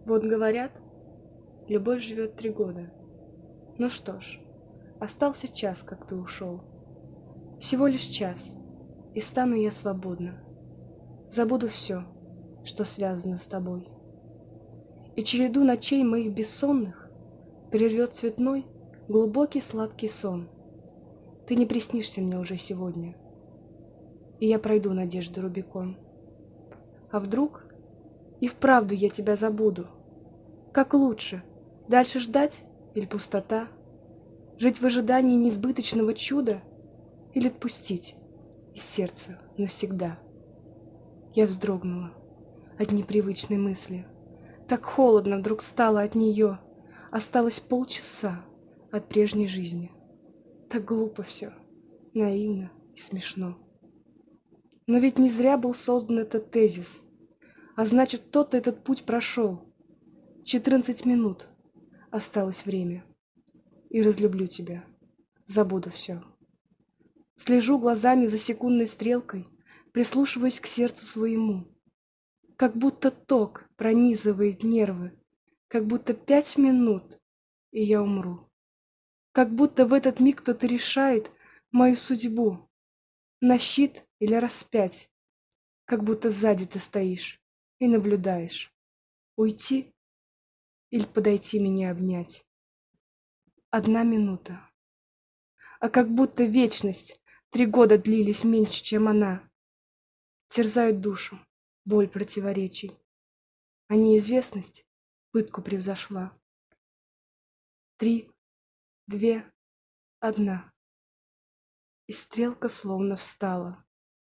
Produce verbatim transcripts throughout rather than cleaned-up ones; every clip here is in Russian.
Вот говорят, любовь живет три года. Ну что ж, остался час, как ты ушел. Всего лишь час, и стану я свободна. Забуду все, что связано с тобой. И череду ночей моих бессонных прервет цветной, глубокий сладкий сон. Ты не приснишься мне уже сегодня, и я пройду надежды Рубикон. А вдруг и вправду я тебя забуду? Как лучше, дальше ждать или пустота? Жить в ожидании несбыточного чуда или отпустить из сердца навсегда? Я вздрогнула от непривычной мысли. Так холодно вдруг стало от нее. Осталось полчаса от прежней жизни. Так глупо все, наивно и смешно. Но ведь не зря был создан этот тезис. А значит, кто-то этот путь прошел. Четырнадцать минут осталось время. И разлюблю тебя, забуду все. Слежу глазами за секундной стрелкой, прислушиваюсь к сердцу своему. Как будто ток пронизывает нервы, как будто пять минут, и я умру. Как будто в этот миг кто-то решает мою судьбу, на щит или распять, как будто сзади ты стоишь и наблюдаешь. Уйти или подойти меня обнять. Одна минута. А как будто вечность, три года длились меньше, чем она. Терзают душу боль противоречий, а неизвестность пытку превзошла. Три, две, одна. И стрелка словно встала.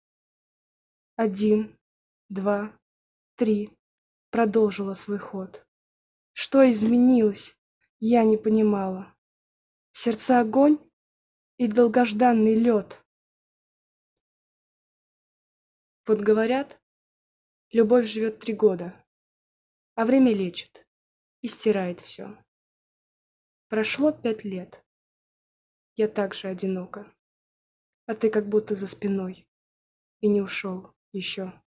Один, два, три. Продолжила свой ход. Что изменилось, я не понимала. В сердце огонь и долгожданный лед. Вот говорят, любовь живет три года, а время лечит и стирает все. Прошло пять лет. Я так же одинока, а ты как будто за спиной и не ушел еще.